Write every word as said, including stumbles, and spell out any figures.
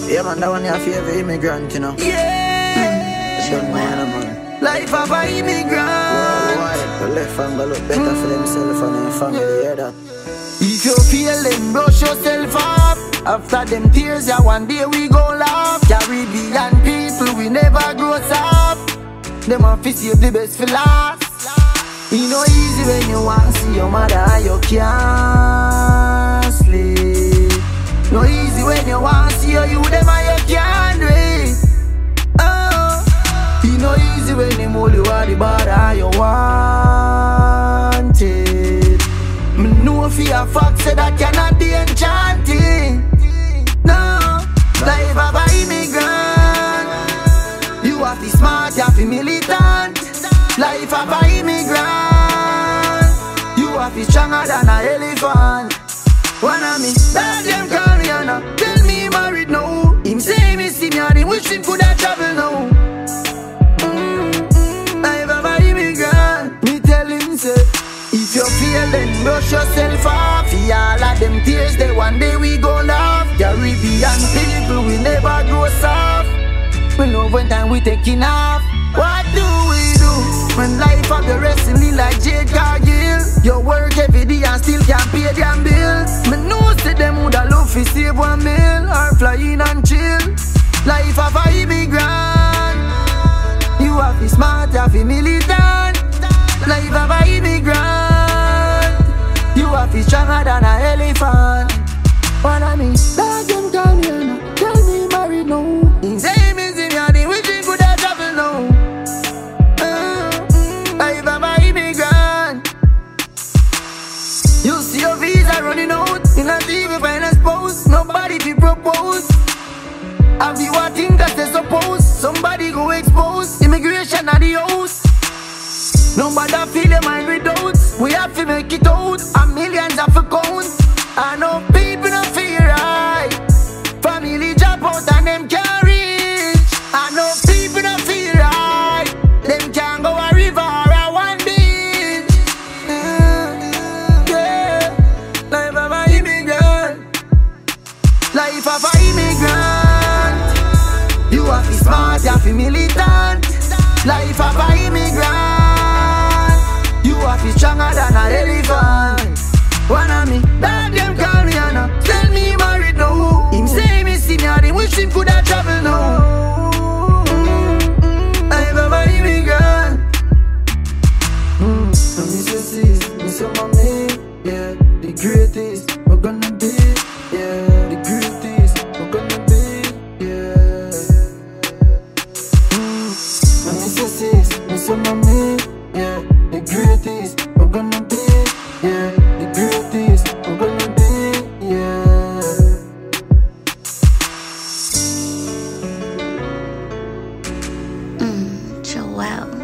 Yeah, man, that one your favorite immigrant, you know. Yeah. Young man, man. Life of an immigrant. Worldwide, the left hand go look better for themselves and their family, you hear that? If you feel then brush yourself up. After them tears, yeah, one day we gon' laugh. Caribbean people, we never grow up. Them want to save the best for last. It no easy when you want to see your mother and you can't sleep. No easy when you want to see your you them and you can't do it. Oh. It no easy when you hold you at the bar and you want it. Me know for a fact say that cannot be enchanting. No, life of an immigrant. You have to smart, you have to militant. Life of an immigrant. You have to stronger than an elephant. One of me, that them call me Anna. Tell me he married now. Him say me see me and him wish him could have traveled now. Mm-hmm. Life of an immigrant. Me tell him say, if you feel then brush yourself off. For all of them tears, they one day we gon' laugh. Caribbean people, we never grow soft. We love when time we taking off. What do we do when life of the wrestling like Jade Cargill? You work every day and still can't pay them bills. Me know say them woulda love to save one meal or fly in and chill. Life of a immigrant. You have to smart, you have to militant. Life of a immigrant. You have to stronger than an elephant. What I mean, that them call me Anna. Tell me he married now. He say me see me and he wish he could have traveled now. Uh, life of a immigrant. You see your visa running out. You not even find a spouse. Nobody to propose. Have you a thing that they suppose? Somebody go expose. Immigration at the house. Nobody feel your mind with doubts. We have to make it out. And millions have to count. I know people don't feel right. Family drop out and them can't reach. I know people don't feel right. Them can't go a river or a one beach. Yeah, life of an immigrant. Life of an immigrant. You have to smart, you have to militant. Life of an immigrant. You have to stronger than an elephant. One of me, that them call me Anna. Tell me he married now. Him say me see me and him wish him could have traveled now. Mm-hmm. Life of an immigrant. Mm. So me say sis, me say mommy, yeah, the greatest we're gonna be, yeah, the greatest we're gonna be, yeah. Mm. So me say sis, me say mommy, yeah, the greatest we're gonna be, yeah. We're gonna be, yeah. Mm, Joel.